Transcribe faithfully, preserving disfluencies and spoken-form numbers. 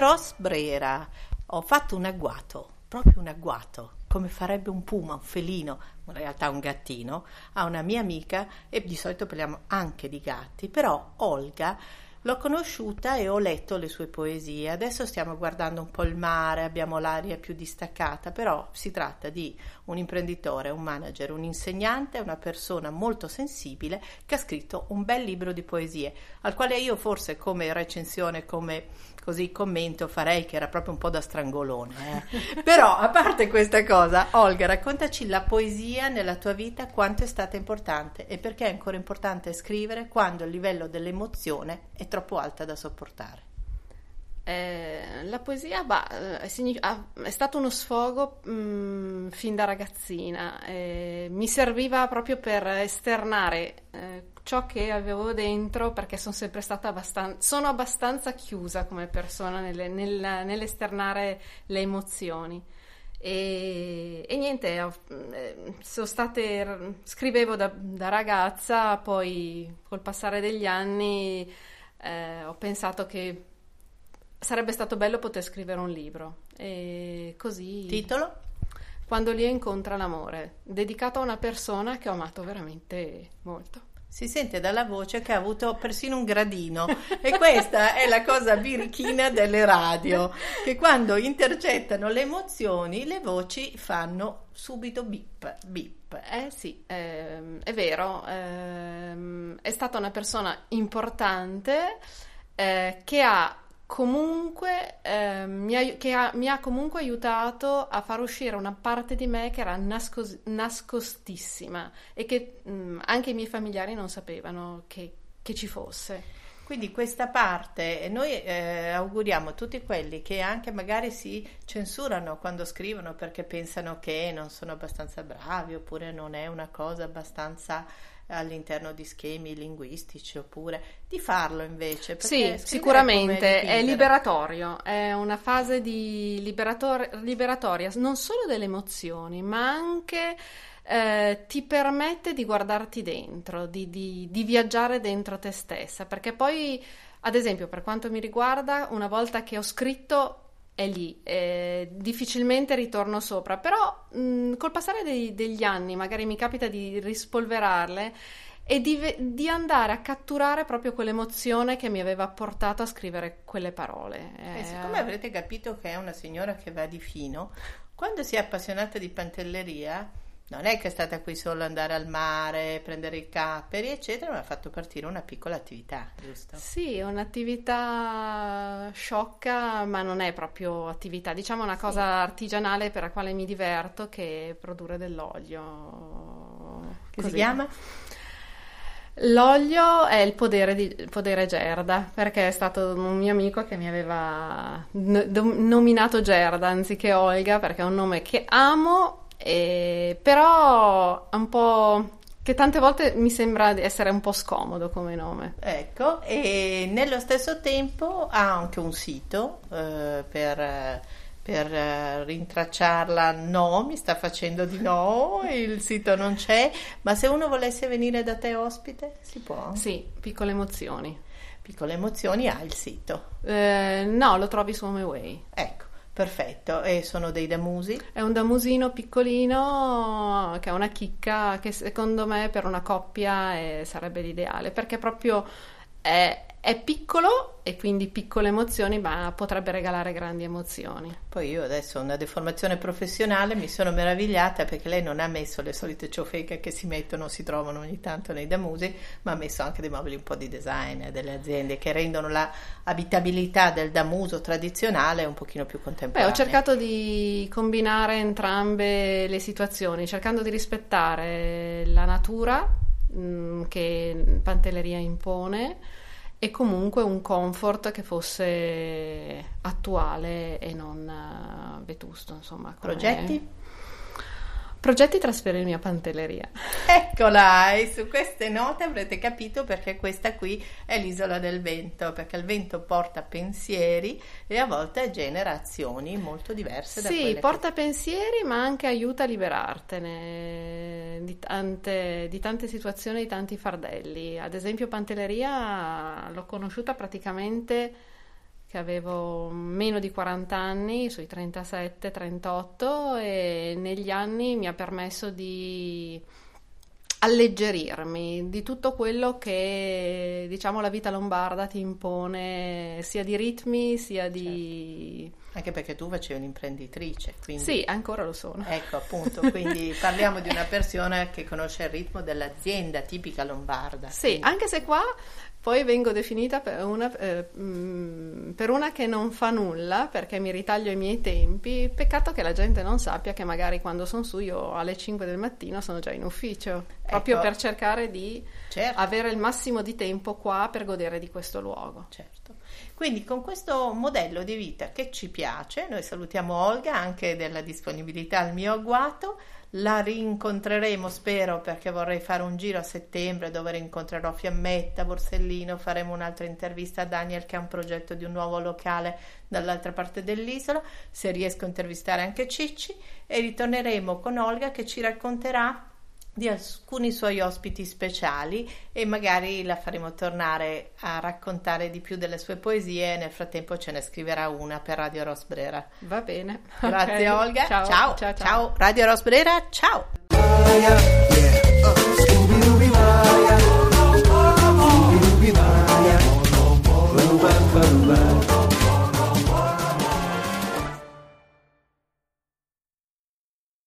Ros Brera, ho fatto un agguato, proprio un agguato, come farebbe un puma, un felino, in realtà un gattino, a una mia amica, e di solito parliamo anche di gatti, però Olga l'ho conosciuta e ho letto le sue poesie. Adesso stiamo guardando un po' il mare, abbiamo l'aria più distaccata, però si tratta di un imprenditore, un manager, un insegnante, una persona molto sensibile che ha scritto un bel libro di poesie, al quale io forse come recensione, come così commento farei che era proprio un po' da strangolone. Eh. Però a parte questa cosa, Olga, raccontaci la poesia nella tua vita, quanto è stata importante e perché è ancora importante scrivere quando il livello dell'emozione è troppo alta da sopportare. Eh, la poesia bah, è, signific- è stato uno sfogo mh, fin da ragazzina, eh, mi serviva proprio per esternare eh, ciò che avevo dentro, perché sono sempre stata abbastanza, sono abbastanza chiusa come persona nelle, nel, nell'esternare le emozioni. E, e niente, ho, eh, sono state, scrivevo da, da ragazza, poi col passare degli anni eh, ho pensato che sarebbe stato bello poter scrivere un libro, e così. Titolo? Quando Lia incontra l'amore, dedicato a una persona che ho amato veramente molto. Si sente dalla voce che ha avuto persino un gradino, e questa è la cosa birichina delle radio, che quando intercettano le emozioni le voci fanno subito bip, bip. Eh sì, ehm, è vero, ehm, è stata una persona importante eh, che ha comunque eh, mi, ha, che ha, mi ha comunque aiutato a far uscire una parte di me che era nascos- nascostissima e che mh, anche i miei familiari non sapevano che, che ci fosse. Quindi questa parte, e noi eh, auguriamo a tutti quelli che anche magari si censurano quando scrivono perché pensano che non sono abbastanza bravi, oppure non è una cosa abbastanza all'interno di schemi linguistici, oppure di farlo invece. Sì, sicuramente è liberatorio, è una fase di liberator- liberatoria non solo delle emozioni, ma anche eh, ti permette di guardarti dentro, di, di, di viaggiare dentro te stessa, perché poi, ad esempio, per quanto mi riguarda, una volta che ho scritto è lì, eh, difficilmente ritorno sopra, però mh, col passare dei, degli anni magari mi capita di rispolverarle e di, di andare a catturare proprio quell'emozione che mi aveva portato a scrivere quelle parole. Eh, eh, siccome avrete capito che è una signora che va di fino, quando si è appassionata di pantelleria non è che è stata qui solo andare al mare, prendere i capperi, eccetera, ma ha fatto partire una piccola attività, giusto? Sì, un'attività sciocca, ma non è proprio attività, diciamo una cosa sì. artigianale per la quale mi diverto, che è produrre dell'olio. Che Così. Si chiama? L'olio è il podere di il podere Gerda, perché è stato un mio amico che mi aveva n- nominato Gerda anziché Olga, perché è un nome che amo. Eh, però un po' che tante volte mi sembra essere un po' scomodo come nome. Ecco, e nello stesso tempo ha anche un sito eh, per, per rintracciarla. No, mi sta facendo di no, il sito non c'è, ma se uno volesse venire da te ospite si può? Sì, Piccole Emozioni. Piccole Emozioni ha il sito? Eh, no, lo trovi su HomeAway. Ecco. Perfetto, e sono dei damusi? È un damusino piccolino che è una chicca che secondo me per una coppia è, sarebbe l'ideale, perché proprio è, è piccolo e quindi piccole emozioni, ma potrebbe regalare grandi emozioni. Poi io adesso ho una deformazione professionale, mi sono meravigliata perché lei non ha messo le solite ciofeche che si mettono, si trovano ogni tanto nei damusi, ma ha messo anche dei mobili un po' di design delle aziende che rendono la abitabilità del damuso tradizionale un pochino più contemporanea. Beh, ho cercato di combinare entrambe le situazioni, cercando di rispettare la natura mh, che pantelleria impone, e comunque un comfort che fosse attuale e non uh, vetusto, insomma. Come... Progetti? Progetti trasferirmi a pantelleria. Eccola, e su queste note avrete capito perché questa qui è l'isola del vento, perché il vento porta pensieri e a volte genera azioni molto diverse da sì, quelle porta che... pensieri, ma anche aiuta a liberartene di tante, di tante situazioni, di tanti fardelli. Ad esempio pantelleria l'ho conosciuta praticamente che avevo meno di quaranta anni, sui trentasette trentotto, e negli anni mi ha permesso di alleggerirmi di tutto quello che, diciamo, la vita lombarda ti impone, sia di ritmi sia di... Certo. Anche perché tu facevi un'imprenditrice, quindi... Sì, ancora lo sono. Ecco, appunto, quindi parliamo di una persona che conosce il ritmo dell'azienda tipica lombarda. Sì, quindi... anche se qua poi vengo definita per una, eh, per una che non fa nulla, perché mi ritaglio i miei tempi. Peccato che la gente non sappia che magari quando sono su io alle cinque del mattino sono già in ufficio, proprio ecco. per cercare di Certo. avere il massimo di tempo qua per godere di questo luogo. Certo. Quindi con questo modello di vita che ci piace, noi salutiamo Olga anche della disponibilità al mio agguato, la rincontreremo spero, perché vorrei fare un giro a settembre dove rincontrerò Fiammetta, Borsellino, faremo un'altra intervista a Daniel che ha un progetto di un nuovo locale dall'altra parte dell'isola, se riesco a intervistare anche Cicci, e ritorneremo con Olga che ci racconterà di alcuni suoi ospiti speciali e magari la faremo tornare a raccontare di più delle sue poesie. Nel frattempo ce ne scriverà una per Radio Rosbrera. Va bene. Grazie Okay. Olga. Ciao. Ciao. Ciao, ciao. Ciao. Radio Rosbrera. Ciao.